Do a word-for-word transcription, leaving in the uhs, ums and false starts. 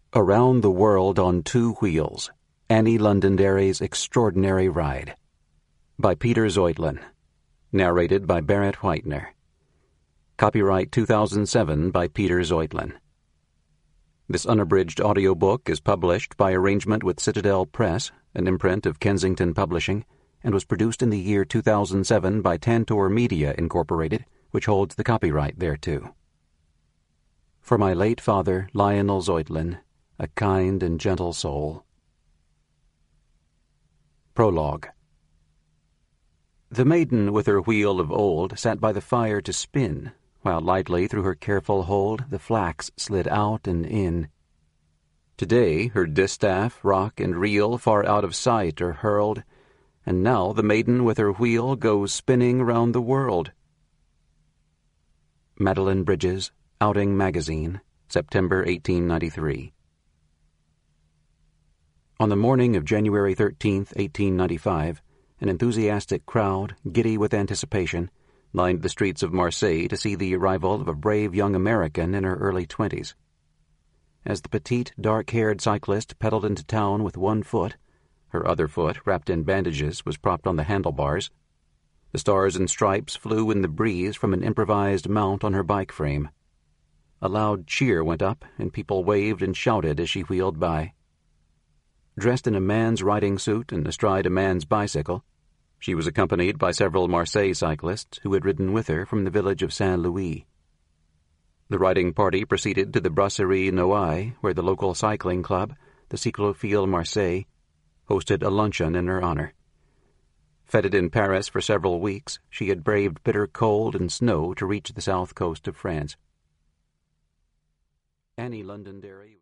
Around the World on Two Wheels, Annie Londonderry's Extraordinary Ride, by Peter Zoitlin, narrated by Barrett Whitener. Copyright two thousand seven by Peter Zoitlin. This unabridged audiobook is published by arrangement with Citadel Press, an imprint of Kensington Publishing, and was produced in the year two thousand seven by Tantor Media, Incorporated, which holds the copyright thereto. For my late father, Lionel Zoitlin, a kind and gentle soul. Prologue. The maiden with her wheel of old sat by the fire to spin, while lightly through her careful hold the flax slid out and in. Today her distaff, rock, and reel far out of sight are hurled, and now the maiden with her wheel goes spinning round the world. Madeline Bridges, Outing Magazine, September eighteen ninety-three. On the morning of January thirteenth, eighteen ninety-five, an enthusiastic crowd, giddy with anticipation, lined the streets of Marseille to see the arrival of a brave young American in her early twenties. As the petite, dark-haired cyclist pedaled into town with one foot, her other foot, wrapped in bandages, was propped on the handlebars. The stars and stripes flew in the breeze from an improvised mount on her bike frame. A loud cheer went up, and people waved and shouted as she wheeled by. Dressed in a man's riding suit and astride a man's bicycle, she was accompanied by several Marseille cyclists who had ridden with her from the village of Saint-Louis. The riding party proceeded to the Brasserie Noailles, where the local cycling club, the Cyclophile Marseille, hosted a luncheon in her honor. Feted in Paris for several weeks, she had braved bitter cold and snow to reach the south coast of France. Annie Londonderry